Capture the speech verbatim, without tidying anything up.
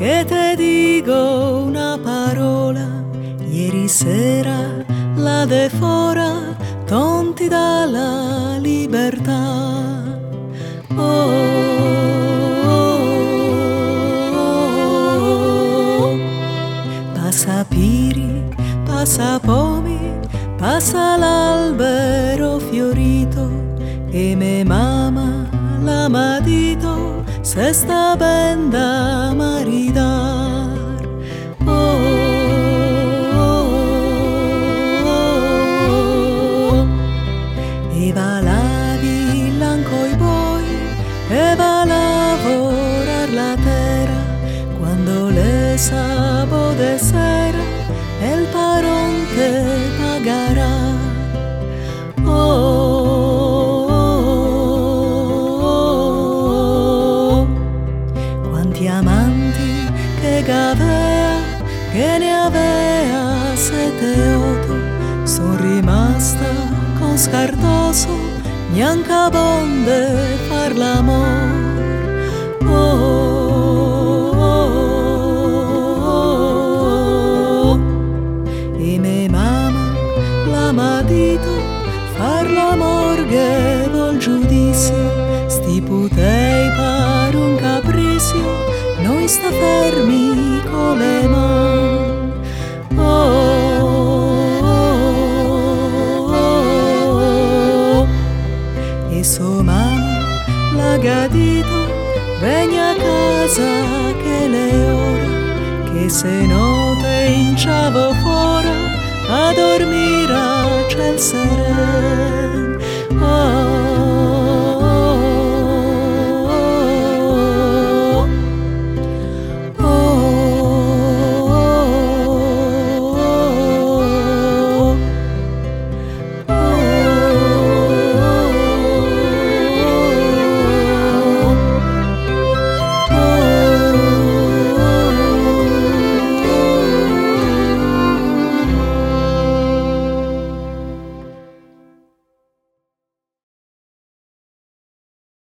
che te dico una parola. Ieri sera la de fora tonti dalla libertà. Oh, oh, oh, oh. Passa piri, passa pomi, passa l'albero fiorito e me mamma la madito se sta ben da maridar. Oh, oh, oh, oh. E va la villa coi boi e va a lavorar la terra quando le sabo de sera el paron te pagará. Oh, amanti che gavea, che ne avea sette otto, son rimasta con scartoso, neanche bonde far l'amor. Oh, oh, oh, oh. E me mamma la madito far l'amor che vol giudizio, sti putei par un capriccio, noi sta fermi con le mani. Oh, oh, oh, oh. E sua mamma l'ha gadito, vieni a casa che le ora, che se no te inciavo fuori a dormire a ciel seren. Oh,